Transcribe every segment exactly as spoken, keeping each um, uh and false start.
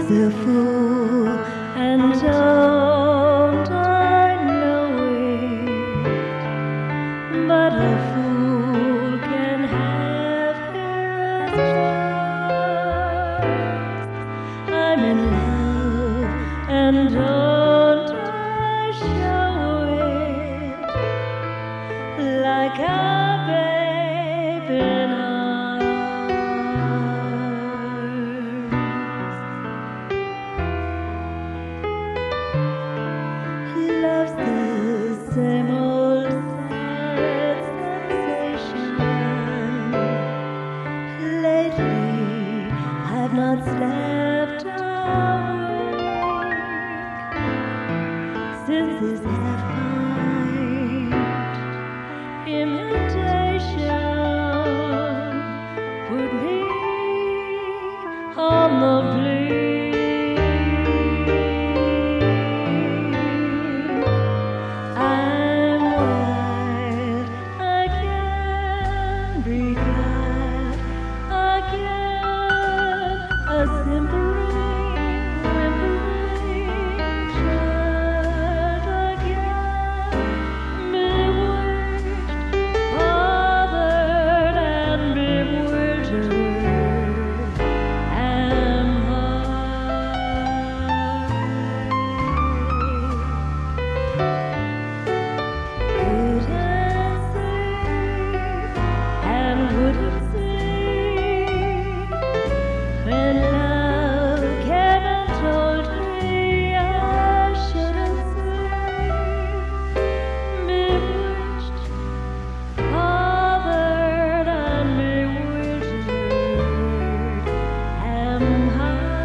is a fool, and don't I know it? But a fool can have his chance. I'm in love, and don't I show it like a babe in love's the same old sad sensation. Lately, I've not slept a wink since this half-pint imitation put me on the blink. A simpering, whimpering child again, bewitched, bothered, and bewildered am I. Couldn't sleep and wouldn't sleep when love came and told me I shouldn't sleep. Bewitched, bothered, and bewildered am I.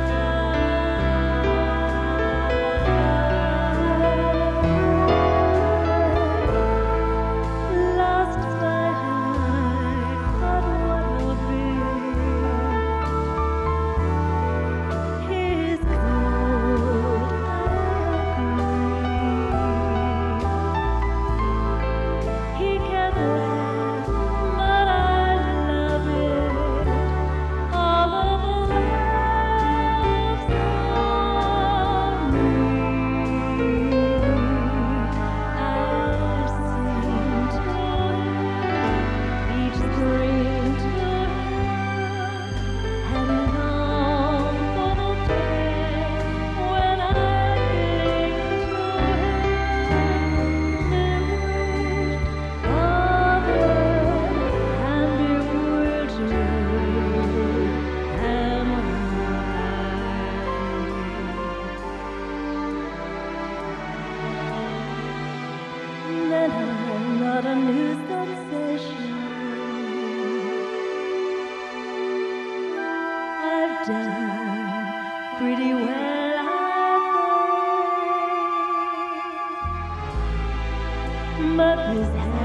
Lost my heart, but what will be? He's cold, I agree. He can laugh, but I love it. All of the laughs on me. I've seen to him each spring to him, and long for the day when I cling to him. Bewitched, bothered, and bewildered am I. Then I'm not a new sensation. I've done pretty well, I think, but this